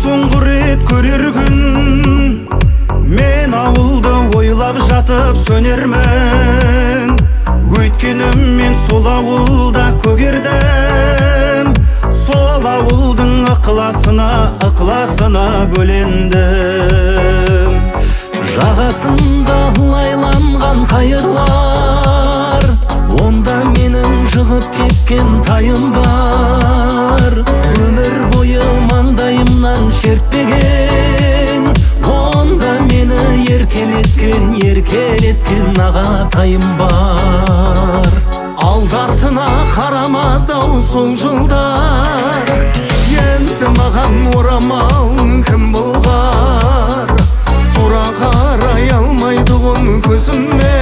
соңғы рет көрер күн мен ауылды ойлап жатып сөнермін. Өйткені мен сол ауылда көгердім, сол ауылдың ықыласына бөлендім. Жағасында лайланған қайырлар, онда менің жығып кеткен тайым бар. Өмір бойы маңдайымнан шертпеген, онда мені еркелеткен ағатайым бар. Алды-артына қарамады-ау сол жылдар, енді маған орамал кім болғар? Тура қарай алмайды ғын көзіме,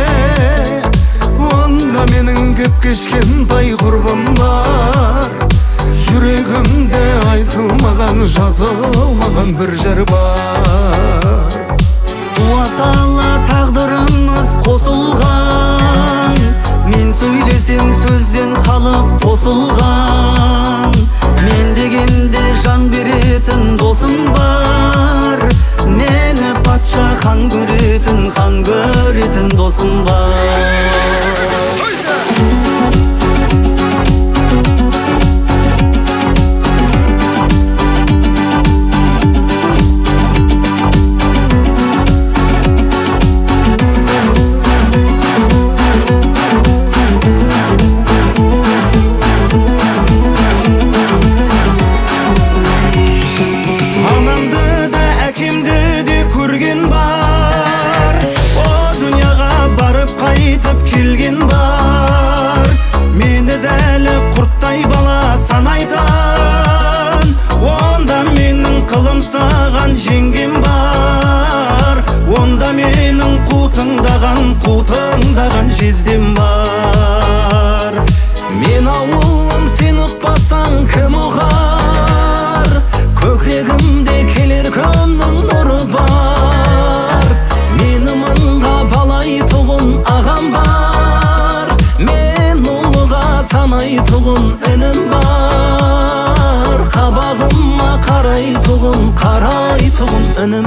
онда менің кеп кешкен бай құрбымдар. Жүрегімде айтылмаған, жазылмаған бір жыр бар. Туа сала тағдырымыз қосылған, мен сөйлесем сөзден қалып тосылған. Мен дегенде жан беретін досым бар, мені патша хан көретін досым бар. Мені дәлі құрттай бала санайтан, онда менің қылымсаған жеңгем бар. Онда менің қутыңдаған жездем бар. Мен ауылым, сен ұқпасаң кім ұғар? Көкірегімде келер күннің нұры бар. Мені мыңға балайтұғын ағам бар, мен ұлыға санайтұғын інім бар. Қабағыма қарайтұғын інім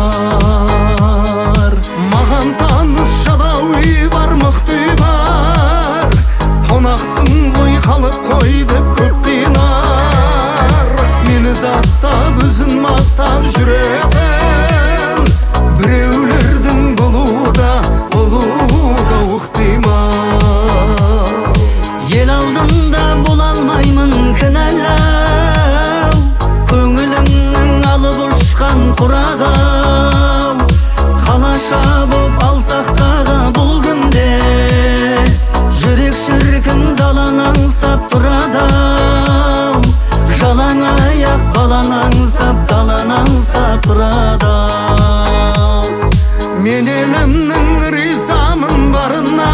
бар. Маған таныс жадауи бар, мықты бар. Қонақсың ғой, қалып қой деп көп қинар. Мені даттап, өзін мақтап жүретін біреулердің болуда ықтимал. Ел алдында бола алмаймын кінәлау, көңіліңнің алып ұшқан құрағау. Қалаша боп алсақ дағы бұл күнде, жүрек шіркін далан аңсап тұрадау. Жалаң аяқ балан аңсап тұрадау. Мен елімнің ризамын барына,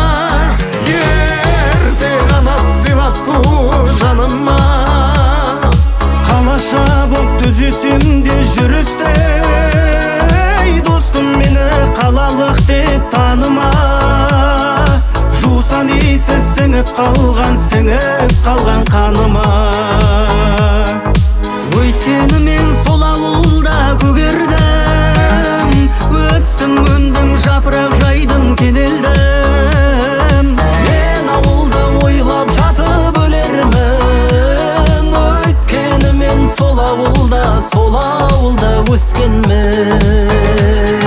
ерте қанат сыйлап ту жаныма. Қалаша боп түзесем де жүрістей, достым мені қалалық деп таныма. Жусан иісі сіңіп қалған қаныма. Өйткені мен сол ауылда көгердім, өстім, өндім, жапырақ жайдым, кенелдім. Мен ауылды ойлап жатып өлермін, өйткені мен сол ауылда өскенмін.